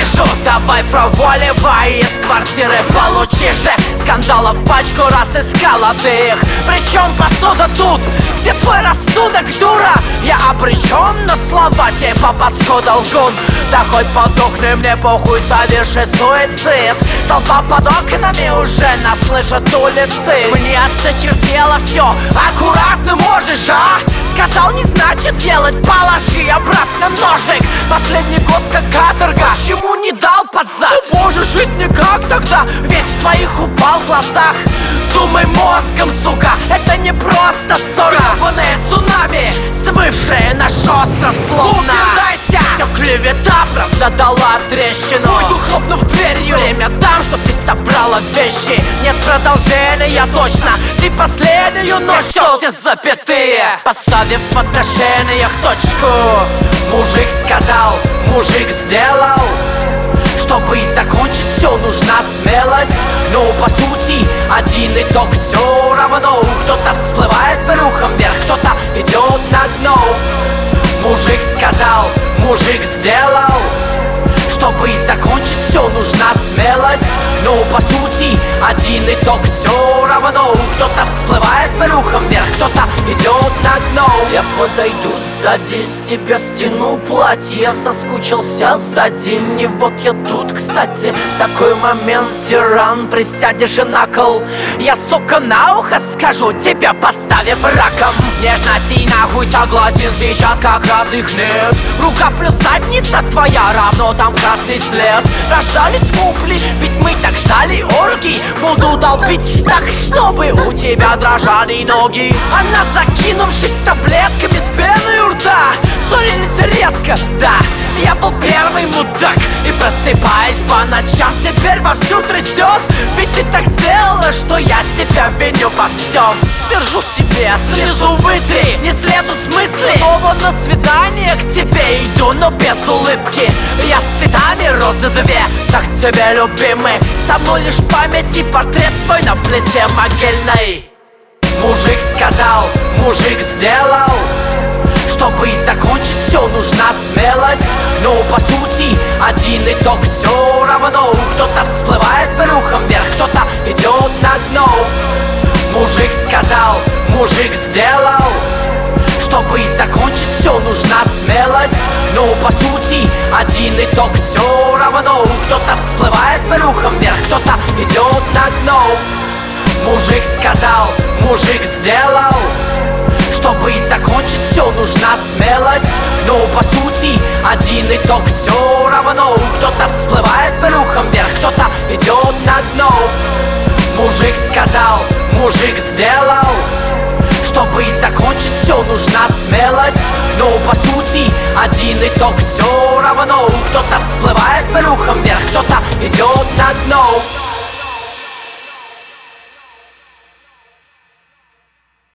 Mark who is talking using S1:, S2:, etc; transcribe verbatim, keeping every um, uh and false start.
S1: вижу. Давай проваливай из квартиры, получи же. Скандалов пачку раз искала ты их. Причем посуда тут, где твой рассудок, дура? Я обречен на слова типа паскуда лгун. Да хоть подохни, мне похуй, соверши суицид. Толпа под окнами уже нас слышат улицы. Мне осточертело все, аккуратно можешь, а? Сказал, не значит делать, положи обратно ножик. Последний год как каторга, почему не дал под зад? О боже, жить никак тогда, ведь в твоих упал в глазах. Думай мозгом, сука, это не просто ссора. Гребаное цунами, смывшее наш остров словно. Убирайся! Все клевета, правда дала трещину. Уйду, хлопнув дверью. Время там, чтоб ты собрала вещи. Нет продолжения точно. Ты последнюю ночь, все, все запятые, поставив в отношениях точку. Мужик сказал, мужик сделал. Чтобы закончить все, нужна смелость. Но по сути один итог все равно. Кто-то всплывает брюхом вверх, кто-то идет на дно. Мужик сказал, мужик сделал. Чтобы закончить все, нужна смелость. Но по сути один итог все равно. Кто-то всплывает брюхом вверх, кто-то идет на дно. Я подойду сзади, с тебя стяну платье. Я соскучился за день, и вот я тут, кстати. В такой момент, тиран, присядешь и на кол. Я, сука, на ухо скажу, тебя поставив раком. Нежности и нахуй согласен, сейчас как раз их нет. Рука плюс задница твоя, равно там красный след. Рождались вопли, ведь мы так ждали оргий. Буду долбить так, чтобы у тебя дрожали ноги. Она, закинувшись таблетками с пеной у рта, ссорились редко, да. Я был первый мудак. И просыпаясь по ночам, теперь вовсю трясет. Ведь ты так сделала, что я себя виню во всем. Держу себе, слезу вытри, не слезу с мысли. Снова на свидание к тебе иду, но без улыбки. Я с цветами розы две, так тебе любимый. Со мной лишь память и портрет твой на плите могильной. Мужик сказал, мужик сделал. Чтобы закончить все, нужна смелость. Но по сути один итог все равно. Кто-то всплывает брюхом вверх, кто-то идет на дно. Мужик сказал, мужик сделал. Чтобы закончить все, нужна смелость. Но по сути один итог все равно. Кто-то всплывает брюхом вверх, кто-то идет на дно. Мужик сказал, мужик сделал. Чтобы закончить все, нужна смелость. Но по сути один итог все равно. Кто-то всплывает брюхом вверх, кто-то идет на дно. Мужик сказал, мужик сделал. Чтобы закончить все, нужна смелость. Но по сути один итог все равно. Кто-то всплывает брюхом вверх, кто-то идет на дно.